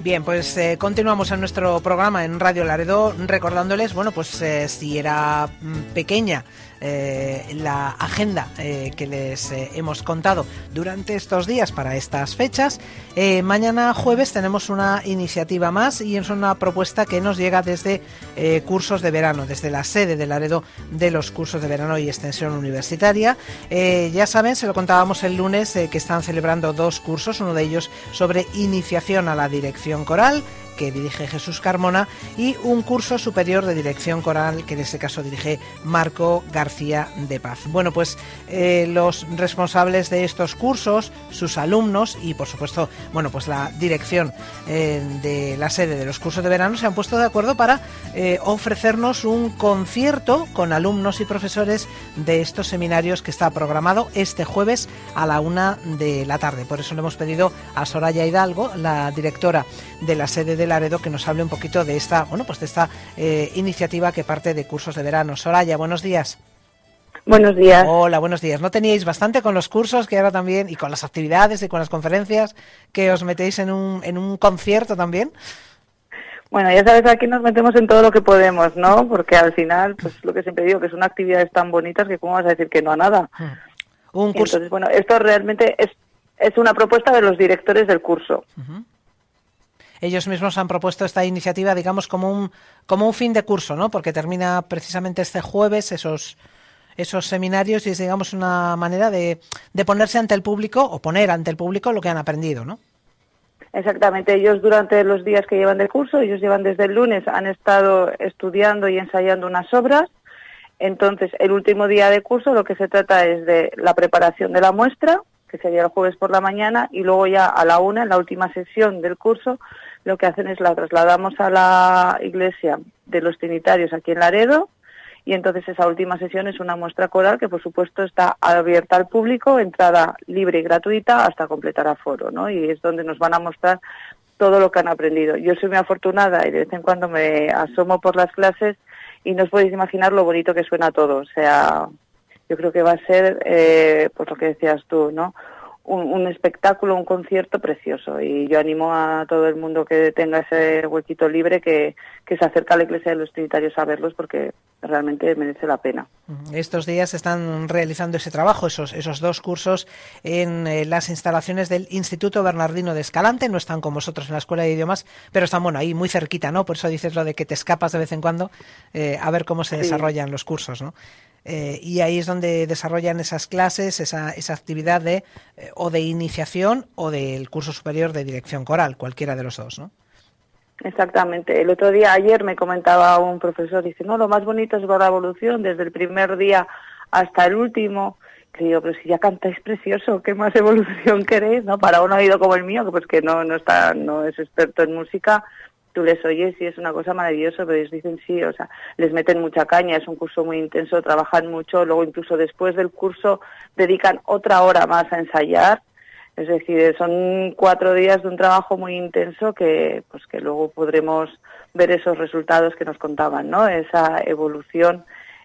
Bien, pues continuamos en nuestro programa en Radio Laredo recordándoles, si era pequeña la agenda que les hemos contado durante estos días para estas fechas. Mañana jueves tenemos una iniciativa más y es una propuesta que nos llega desde cursos de verano, desde la sede de Laredo de los cursos de verano y extensión universitaria. Ya saben, se lo contábamos el lunes, que están celebrando 2 cursos, uno de ellos sobre iniciación a la dirección coral, que dirige Jesús Carmona, y un curso superior de dirección coral que en este caso dirige Marco García de Paz. Bueno, pues los responsables de estos cursos, sus alumnos y por supuesto, la dirección de la sede de los cursos de verano se han puesto de acuerdo para ofrecernos un concierto con alumnos y profesores de estos seminarios que está programado este jueves a la 1 de la tarde. Por eso le hemos pedido a Soraya Hidalgo, la directora de la sede de Laredo, que nos hable un poquito de esta, iniciativa que parte de cursos de verano. Soraya, buenos días. Buenos días. Hola, buenos días. ¿No teníais bastante con los cursos que ahora también, y con las actividades y con las conferencias, que os metéis en un concierto también? Bueno, ya sabes, aquí nos metemos en todo lo que podemos, ¿no? Porque al final, pues lo que siempre digo, que son actividades tan bonitas que cómo vas a decir que no a nada. Un curso. Entonces, esto realmente es una propuesta de los directores del curso. Uh-huh. Ellos mismos han propuesto esta iniciativa, digamos, como un fin de curso, ¿no? Porque termina precisamente este jueves esos seminarios y es, digamos, una manera de ponerse ante el público o poner ante el público lo que han aprendido, ¿no? Exactamente. Ellos durante los días que llevan de curso, ellos llevan desde el lunes, han estado estudiando y ensayando unas obras. Entonces, el último día de curso lo que se trata es de la preparación de la muestra, que sería el jueves por la mañana, y luego ya a la 1, en la última sesión del curso, lo que hacen es la trasladamos a la iglesia de los Trinitarios aquí en Laredo, y entonces esa última sesión es una muestra coral que por supuesto está abierta al público, entrada libre y gratuita hasta completar aforo, ¿no? Y es donde nos van a mostrar todo lo que han aprendido. Yo soy muy afortunada y de vez en cuando me asomo por las clases y no os podéis imaginar lo bonito que suena todo. O sea, yo creo que va a ser, pues lo que decías tú, ¿no? Un espectáculo, un concierto precioso, y yo animo a todo el mundo que tenga ese huequito libre que se acerque a la Iglesia de los Trinitarios a verlos, porque realmente merece la pena. Estos días están realizando ese trabajo, esos 2 cursos en las instalaciones del Instituto Bernardino de Escalante. No están con vosotros en la Escuela de Idiomas, pero están ahí muy cerquita, ¿no? Por eso dices lo de que te escapas de vez en cuando a ver cómo se desarrollan los cursos, ¿no? Y ahí es donde desarrollan esas clases, esa actividad o de iniciación o del curso superior de dirección coral, cualquiera de los 2, ¿no? Exactamente. El otro día, ayer, me comentaba un profesor, dice, no, lo más bonito es ver la evolución desde el primer día hasta el último. Que digo, pero si ya cantáis precioso, ¿qué más evolución queréis? ¿No? Para un oído como el mío, que pues que no es experto en música, tú les oyes y es una cosa maravillosa, pero ellos dicen sí, o sea, les meten mucha caña, es un curso muy intenso, trabajan mucho, luego incluso después del curso dedican otra hora más a ensayar, es decir, son 4 días de un trabajo muy intenso que luego podremos ver esos resultados que nos contaban, ¿no? Esa evolución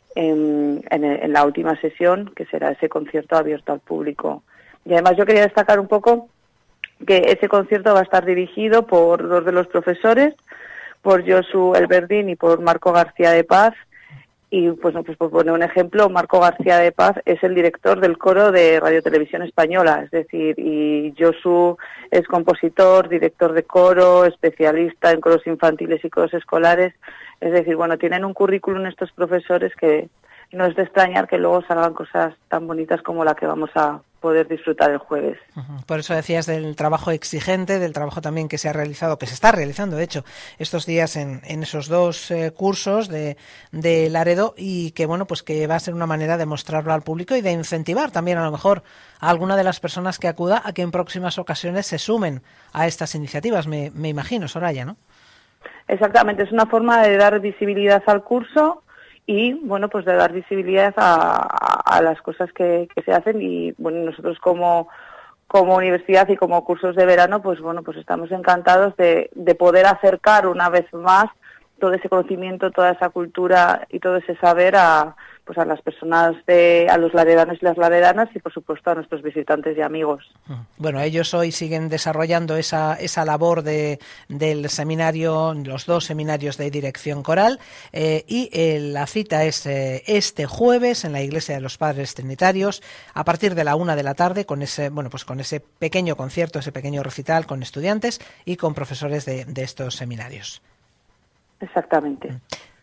en la última sesión, que será ese concierto abierto al público. Y además yo quería destacar un poco que ese concierto va a estar dirigido por 2 de los profesores, por Josu Elberdín y por Marco García de Paz. Y pues por poner un ejemplo, Marco García de Paz es el director del coro de Radio Televisión Española, es decir, y Josu es compositor, director de coro, especialista en coros infantiles y coros escolares. Es decir, tienen un currículum estos profesores que no es de extrañar que luego salgan cosas tan bonitas como la que vamos a poder disfrutar el jueves. Por eso decías del trabajo exigente, del trabajo también que se ha realizado, que se está realizando, de hecho, estos días en esos 2 cursos de Laredo, y que que va a ser una manera de mostrarlo al público y de incentivar también a lo mejor a alguna de las personas que acuda a que en próximas ocasiones se sumen a estas iniciativas, me imagino, Soraya, ¿no? Exactamente, es una forma de dar visibilidad al curso y, pues de dar visibilidad a las cosas que se hacen, y, nosotros como universidad y como cursos de verano, pues estamos encantados de poder acercar una vez más todo ese conocimiento, toda esa cultura y todo ese saber a las personas, a los laredanos y las laredanas y por supuesto a nuestros visitantes y amigos. Bueno, ellos hoy siguen desarrollando esa labor del seminario, los 2 seminarios de dirección coral, y la cita es este jueves en la Iglesia de los Padres Trinitarios a partir de la 1 de la tarde con ese pequeño concierto, ese pequeño recital con estudiantes y con profesores de estos seminarios. Exactamente.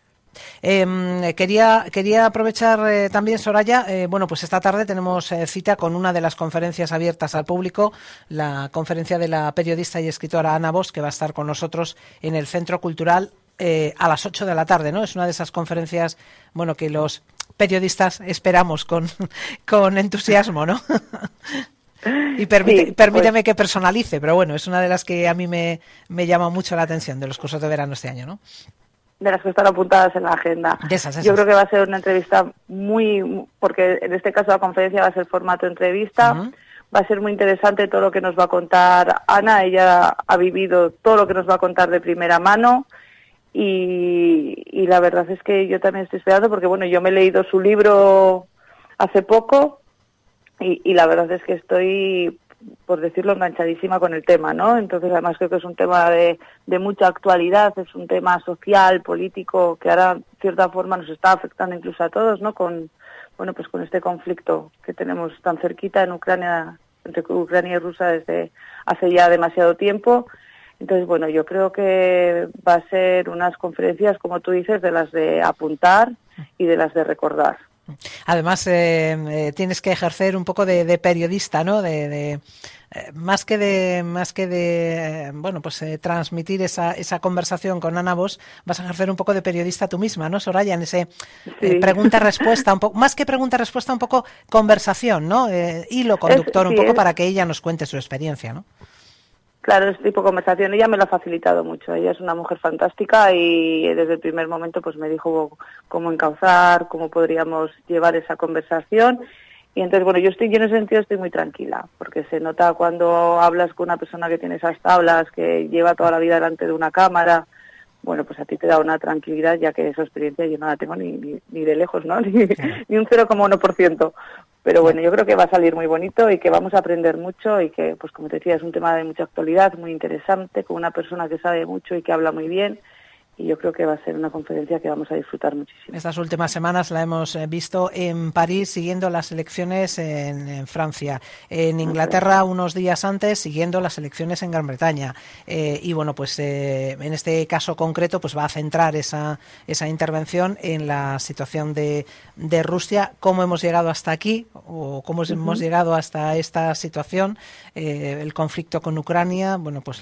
Quería aprovechar también, Soraya, pues esta tarde tenemos cita con una de las conferencias abiertas al público, la conferencia de la periodista y escritora Ana Bosch, que va a estar con nosotros en el Centro Cultural a las 8 de la tarde, ¿no? Es una de esas conferencias, que los periodistas esperamos con entusiasmo, ¿no? Y permíteme que personalice, pero bueno, es una de las que a mí me llama mucho la atención de los cursos de verano este año, ¿no? De las que están apuntadas en la agenda. Esas. Yo creo que va a ser una entrevista porque en este caso la conferencia va a ser formato entrevista, va a ser muy interesante todo lo que nos va a contar Ana, ella ha vivido todo lo que nos va a contar de primera mano y la verdad es que yo también estoy esperando porque yo me he leído su libro hace poco y la verdad es que estoy, por decirlo, enganchadísima con el tema, ¿no? Entonces, además creo que es un tema de mucha actualidad, es un tema social, político, que ahora, de cierta forma, nos está afectando incluso a todos, ¿no? Con este conflicto que tenemos tan cerquita en Ucrania, entre Ucrania y Rusia desde hace ya demasiado tiempo. Entonces, yo creo que va a ser unas conferencias, como tú dices, de las de apuntar y de las de recordar. Además, tienes que ejercer un poco de periodista, ¿no? Más que de transmitir esa conversación con Ana Bosch, vas a ejercer un poco de periodista tú misma, ¿no, Soraya? En ese pregunta-respuesta, un poco más que pregunta-respuesta, un poco conversación, ¿no? Hilo conductor, un poco para que ella nos cuente su experiencia, ¿no? Claro, este tipo de conversación ella me lo ha facilitado mucho. Ella es una mujer fantástica y desde el primer momento me dijo cómo encauzar, cómo podríamos llevar esa conversación. Y entonces, yo en ese sentido estoy muy tranquila, porque se nota cuando hablas con una persona que tiene esas tablas, que lleva toda la vida delante de una cámara, a ti te da una tranquilidad, ya que esa experiencia yo no la tengo ni de lejos, ¿no? Ni un 0,1%. Pero yo creo que va a salir muy bonito y que vamos a aprender mucho y que, como te decía, es un tema de mucha actualidad, muy interesante, con una persona que sabe mucho y que habla muy bien. Y yo creo que va a ser una conferencia que vamos a disfrutar muchísimo. Estas últimas semanas la hemos visto en París siguiendo las elecciones en Francia, en Inglaterra unos días antes siguiendo las elecciones en Gran Bretaña en este caso concreto va a centrar esa intervención en la situación de Rusia, cómo hemos llegado hasta aquí o cómo hemos llegado hasta esta situación, el conflicto con Ucrania,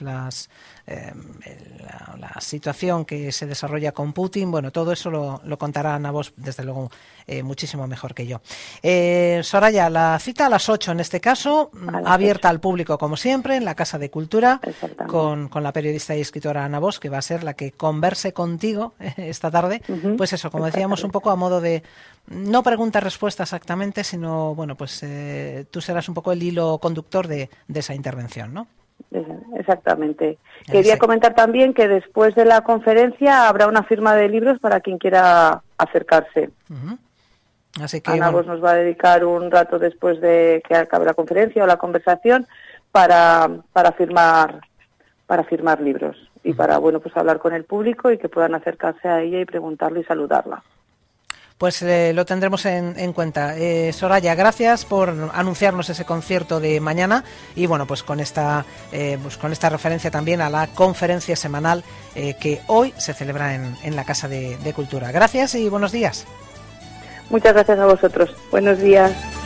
la situación que se desarrolla con Putin, todo eso lo contará Ana Bosch, desde luego, muchísimo mejor que yo. Soraya, la cita a las 8 en este caso, abierta al público como siempre, en la Casa de Cultura, con la periodista y escritora Ana Bosch, que va a ser la que converse contigo esta tarde, como decíamos, un poco a modo de, no pregunta-respuesta exactamente, sino, tú serás un poco el hilo conductor de esa intervención, ¿no? Exactamente. Quería comentar también que después de la conferencia habrá una firma de libros para quien quiera acercarse. Así que Ana Bosch nos va a dedicar un rato después de que acabe la conferencia o la conversación para firmar libros y para hablar con el público y que puedan acercarse a ella y preguntarle y saludarla. Pues lo tendremos en cuenta. Soraya, gracias por anunciarnos ese concierto de mañana y con esta referencia también a la conferencia semanal que hoy se celebra en la Casa de Cultura. Gracias y buenos días. Muchas gracias a vosotros. Buenos días.